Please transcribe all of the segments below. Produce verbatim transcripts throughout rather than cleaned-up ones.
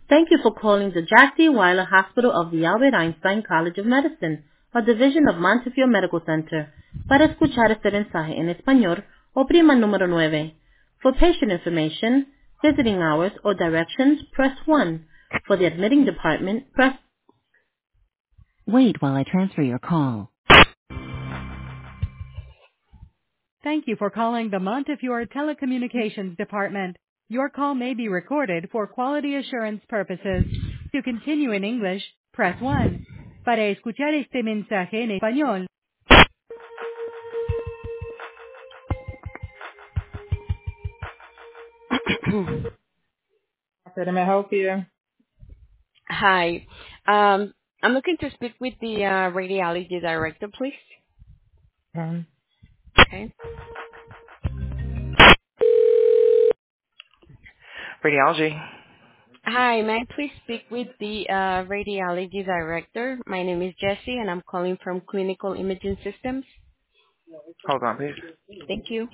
Thank you for calling the Jack D. Weiler Hospital of the Albert Einstein College of Medicine, a division of Montefiore Medical Center. Para escuchar este mensaje en español, oprima el número nueve. For patient information, visiting hours, or directions, press one. For the admitting department, press. Wait while I transfer your call. Thank you for calling the Montefiore Telecommunications Department. Your call may be recorded for quality assurance purposes. To continue in English, press one. Para escuchar este mensaje en español. Can I help you? Hi. Um, I'm looking to speak with the uh, radiology director, please. Um, Okay. Radiology. Hi, may I please speak with the uh, radiology director? My name is Jessie, and I'm calling from Clinical Imaging Systems. Hold on, please. Thank you.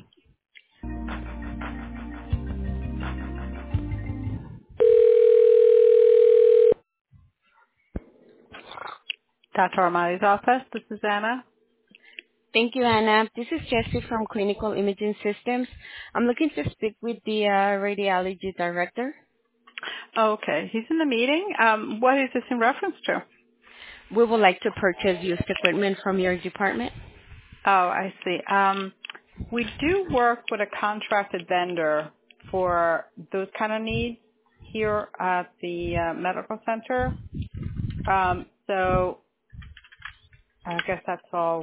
Doctor Armani's office, this is Anna. Thank you, Anna. This is Jessie from Clinical Imaging Systems. I'm looking to speak with the uh, radiology director. Okay, he's in the meeting. Um, what is this in reference to? We would like to purchase used equipment from your department. Oh, I see. Um, we do work with a contracted vendor for those kind of needs here at the uh, medical center. Um, so I guess that's all.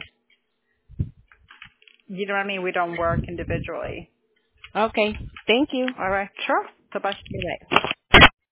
You know what I mean? We don't work individually. Okay. Thank you. All right. Sure. Bye-bye. Bye.